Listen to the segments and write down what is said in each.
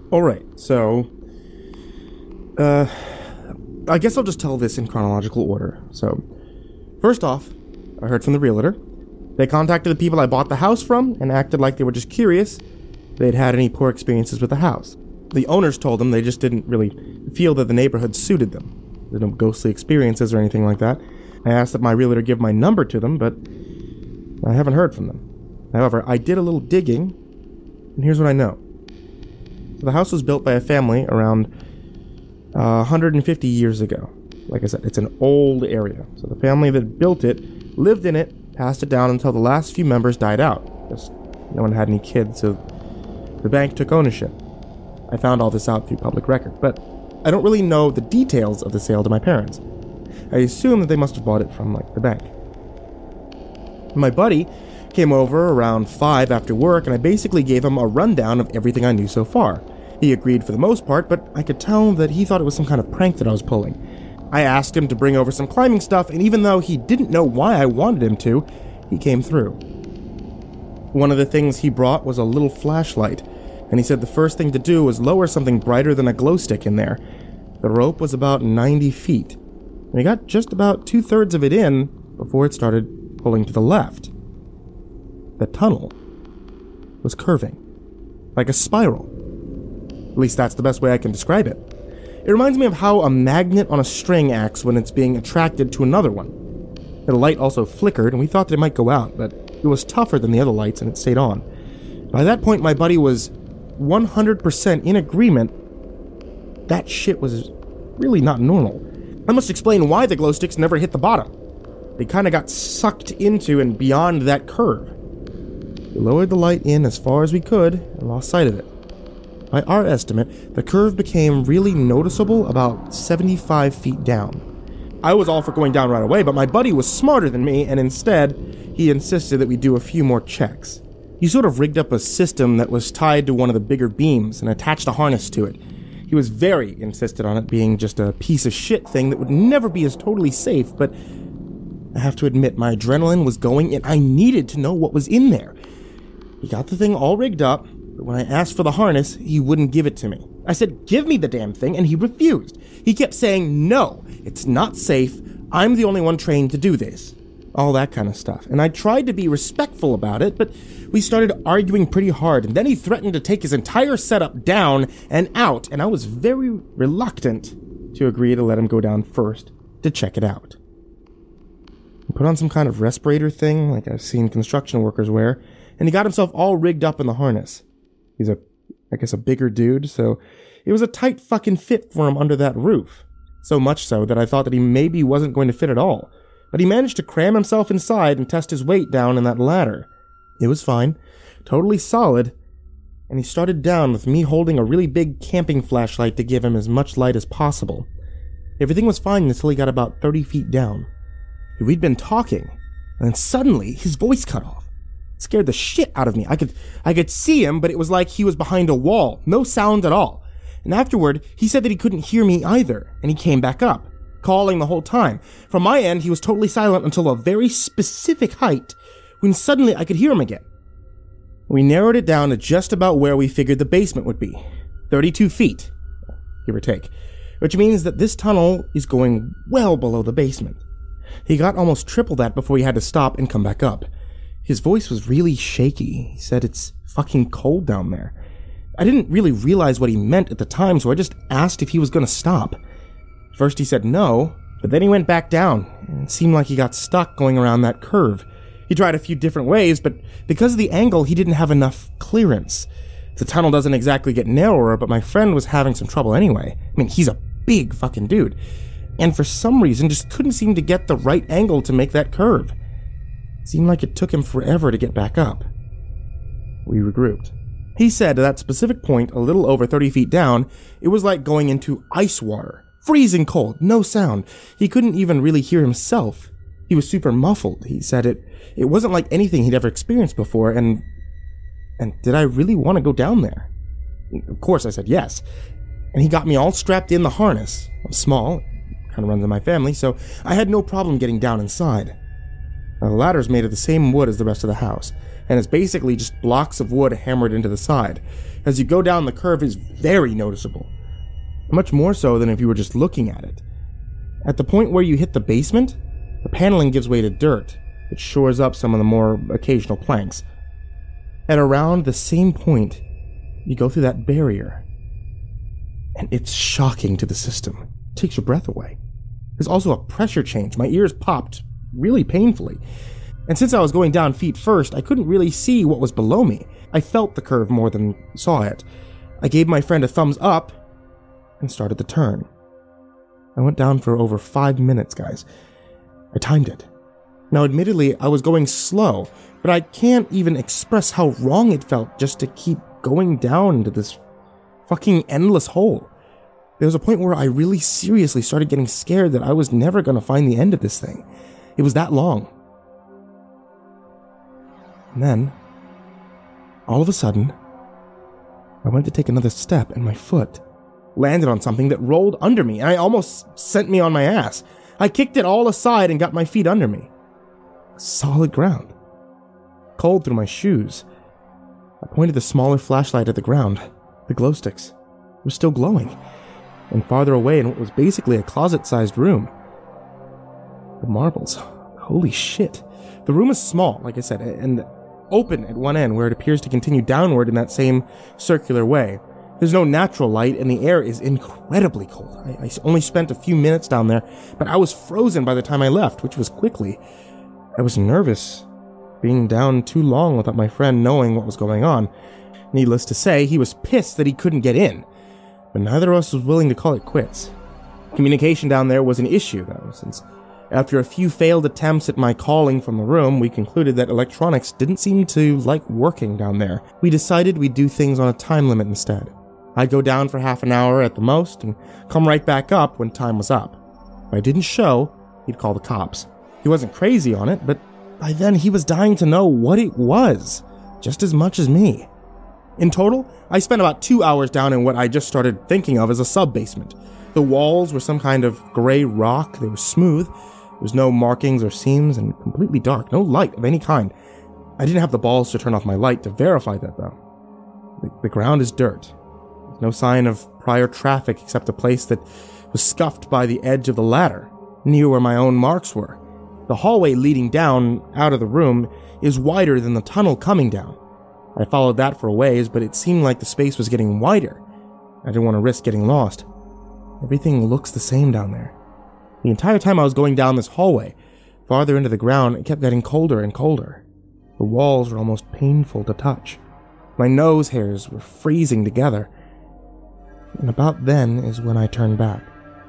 Alright, so... I guess I'll just tell this in chronological order. So, first off, I heard from the realtor. They contacted the people I bought the house from and acted like they were just curious if they'd had any poor experiences with the house. The owners told them they just didn't really feel that the neighborhood suited them. There's no ghostly experiences or anything like that. I asked that my realtor give my number to them, but I haven't heard from them. However, I did a little digging, and here's what I know. So the house was built by a family around 150 years ago. Like I said, it's an old area. So the family that built it lived in it, passed it down until the last few members died out. Just no one had any kids, so the bank took ownership. I found all this out through public record, but I don't really know the details of the sale to my parents. I assume that they must have bought it from, the bank. My buddy came over around 5 after work, and I basically gave him a rundown of everything I knew so far. He agreed for the most part, but I could tell that he thought it was some kind of prank that I was pulling. I asked him to bring over some climbing stuff, and even though he didn't know why I wanted him to, he came through. One of the things he brought was a little flashlight, and he said the first thing to do was lower something brighter than a glow stick in there. The rope was about 90 feet. And we got just about 2/3 of it in before it started pulling to the left. The tunnel was curving, like a spiral. At least that's the best way I can describe it. It reminds me of how a magnet on a string acts when it's being attracted to another one. The light also flickered, and we thought that it might go out, but it was tougher than the other lights, and it stayed on. By that point, my buddy was 100% in agreement. That shit was really not normal. I must explain why the glow sticks never hit the bottom. They kind of got sucked into and beyond that curve. We lowered the light in as far as we could and lost sight of it. By our estimate, the curve became really noticeable about 75 feet down. I was all for going down right away, but my buddy was smarter than me, and instead, he insisted that we do a few more checks. He sort of rigged up a system that was tied to one of the bigger beams and attached a harness to it. He was very insistent on it being just a piece of shit thing that would never be as totally safe, but I have to admit my adrenaline was going and I needed to know what was in there. He got the thing all rigged up, but when I asked for the harness, he wouldn't give it to me. I said, "Give me the damn thing," and he refused. He kept saying, "No, it's not safe. I'm the only one trained to do this." All that kind of stuff. And I tried to be respectful about it, but we started arguing pretty hard, and then he threatened to take his entire setup down and out, and I was very reluctant to agree to let him go down first to check it out. He put on some kind of respirator thing, like I've seen construction workers wear, and he got himself all rigged up in the harness. He's I guess a bigger dude, so it was a tight fucking fit for him under that roof. So much so that I thought that he maybe wasn't going to fit at all. But he managed to cram himself inside and test his weight down in that ladder. It was fine, totally solid, and he started down with me holding a really big camping flashlight to give him as much light as possible. Everything was fine until he got about 30 feet down. We'd been talking, and then suddenly his voice cut off. It scared the shit out of me. I could see him, but it was like he was behind a wall, no sound at all. And afterward, he said that he couldn't hear me either, and he came back up, calling the whole time. From my end, he was totally silent until a very specific height, when suddenly I could hear him again. We narrowed it down to just about where we figured the basement would be, 32 feet, give or take, which means that this tunnel is going well below the basement. He got almost triple that before he had to stop and come back up. His voice was really shaky. He said it's fucking cold down there. I didn't really realize what he meant at the time, so I just asked if he was going to stop. First he said no, but then he went back down, and it seemed like he got stuck going around that curve. He tried a few different ways, but because of the angle, he didn't have enough clearance. The tunnel doesn't exactly get narrower, but my friend was having some trouble anyway. I mean, he's a big fucking dude, and for some reason just couldn't seem to get the right angle to make that curve. It seemed like it took him forever to get back up. We regrouped. He said at that specific point, a little over 30 feet down, it was like going into ice water. Freezing cold, no sound. He couldn't even really hear himself. He was super muffled. He said it wasn't like anything he'd ever experienced before, and did I really want to go down there? Of course I said yes. And he got me all strapped in the harness. I'm small, kind of runs in my family, so I had no problem getting down inside. Now, the ladder's made of the same wood as the rest of the house, and it's basically just blocks of wood hammered into the side. As you go down, the curve is very noticeable. Much more so than if you were just looking at it. At the point where you hit the basement, the paneling gives way to dirt, which shores up some of the more occasional planks. And around the same point, you go through that barrier. And it's shocking to the system. It takes your breath away. There's also a pressure change. My ears popped really painfully. And since I was going down feet first, I couldn't really see what was below me. I felt the curve more than saw it. I gave my friend a thumbs up and started the turn. I went down for over 5 minutes, guys. I timed it. Now, admittedly, I was going slow, but I can't even express how wrong it felt just to keep going down into this fucking endless hole. There was a point where I really seriously started getting scared that I was never going to find the end of this thing. It was that long. And then, all of a sudden, I went to take another step and my foot landed on something that rolled under me, and I almost sent me on my ass. I kicked it all aside and got my feet under me. Solid ground. Cold through my shoes. I pointed the smaller flashlight at the ground. The glow sticks were still glowing, and farther away in what was basically a closet-sized room. The marbles. Holy shit. The room is small, like I said, and open at one end where it appears to continue downward in that same circular way. There's no natural light, and the air is incredibly cold. I only spent a few minutes down there, but I was frozen by the time I left, which was quickly. I was nervous, being down too long without my friend knowing what was going on. Needless to say, he was pissed that he couldn't get in, but neither of us was willing to call it quits. Communication down there was an issue, though, since after a few failed attempts at my calling from the room, we concluded that electronics didn't seem to like working down there. We decided we'd do things on a time limit instead. I'd go down for half an hour at the most and come right back up when time was up. If I didn't show, he'd call the cops. He wasn't crazy on it, but by then he was dying to know what it was, just as much as me. In total, I spent about 2 hours down in what I just started thinking of as a sub-basement. The walls were some kind of gray rock. They were smooth. There was no markings or seams and completely dark. No light of any kind. I didn't have the balls to turn off my light to verify that, though. The ground is dirt. There's no sign of prior traffic except a place that was scuffed by the edge of the ladder, near where my own marks were. The hallway leading down out of the room is wider than the tunnel coming down. I followed that for a ways, but it seemed like the space was getting wider. I didn't want to risk getting lost. Everything looks the same down there. The entire time I was going down this hallway, farther into the ground, it kept getting colder and colder. The walls were almost painful to touch. My nose hairs were freezing together. And about then is when I turned back.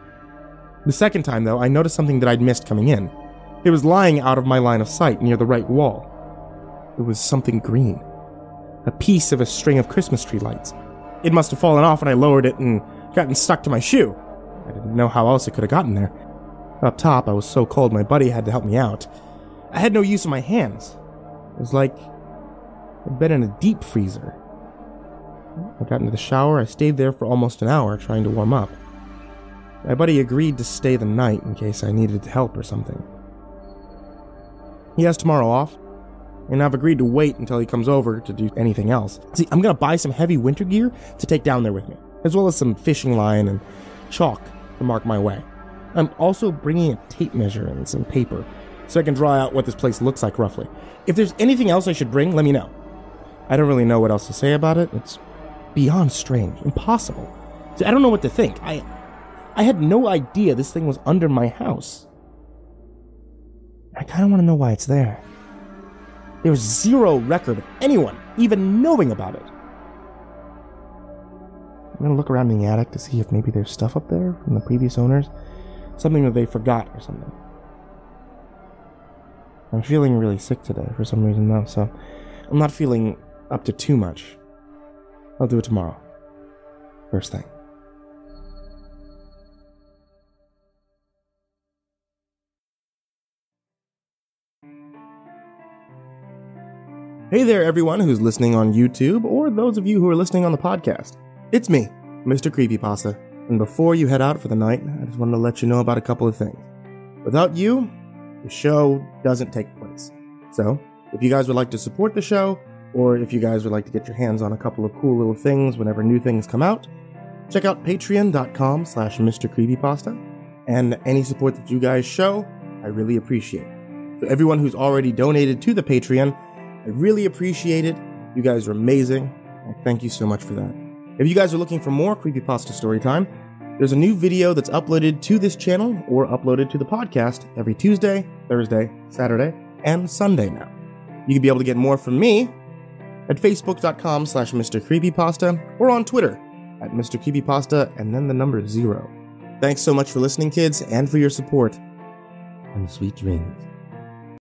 The second time, though, I noticed something that I'd missed coming in. It was lying out of my line of sight near the right wall. It was something green. A piece of a string of Christmas tree lights. It must have fallen off when I lowered it and gotten stuck to my shoe. I didn't know how else it could have gotten there. Up top, I was so cold my buddy had to help me out. I had no use of my hands. It was like I'd been in a deep freezer. I got into the shower. I stayed there for almost an hour trying to warm up. My buddy agreed to stay the night in case I needed help or something. He has tomorrow off, and I've agreed to wait until he comes over to do anything else. See, I'm going to buy some heavy winter gear to take down there with me, as well as some fishing line and chalk to mark my way. I'm also bringing a tape measure and some paper, so I can draw out what this place looks like roughly. If there's anything else I should bring, let me know. I don't really know what else to say about it. It's beyond strange, impossible. See, I don't know what to think. I had no idea this thing was under my house. I kind of want to know why it's there. There's zero record of anyone even knowing about it. I'm going to look around in the attic to see if maybe there's stuff up there from the previous owners. Something that they forgot or something. I'm feeling really sick today for some reason though, so I'm not feeling up to too much. I'll do it tomorrow. First thing. Hey there, everyone who's listening on YouTube, or those of you who are listening on the podcast. It's me, Mr. Creepypasta, and before you head out for the night, I just wanted to let you know about a couple of things. Without you, the show doesn't take place. So, if you guys would like to support the show, or if you guys would like to get your hands on a couple of cool little things whenever new things come out, check out patreon.com/MrCreepyPasta, and any support that you guys show, I really appreciate. For everyone who's already donated to the Patreon, I really appreciate it. You guys are amazing, and thank you so much for that. If you guys are looking for more Creepypasta Storytime, there's a new video that's uploaded to this channel or uploaded to the podcast every Tuesday, Thursday, Saturday, and Sunday now. You can be able to get more from me at facebook.com/MrCreepyPasta or on Twitter at MrCreepyPasta and then the number 0. Thanks so much for listening, kids, and for your support. And sweet dreams.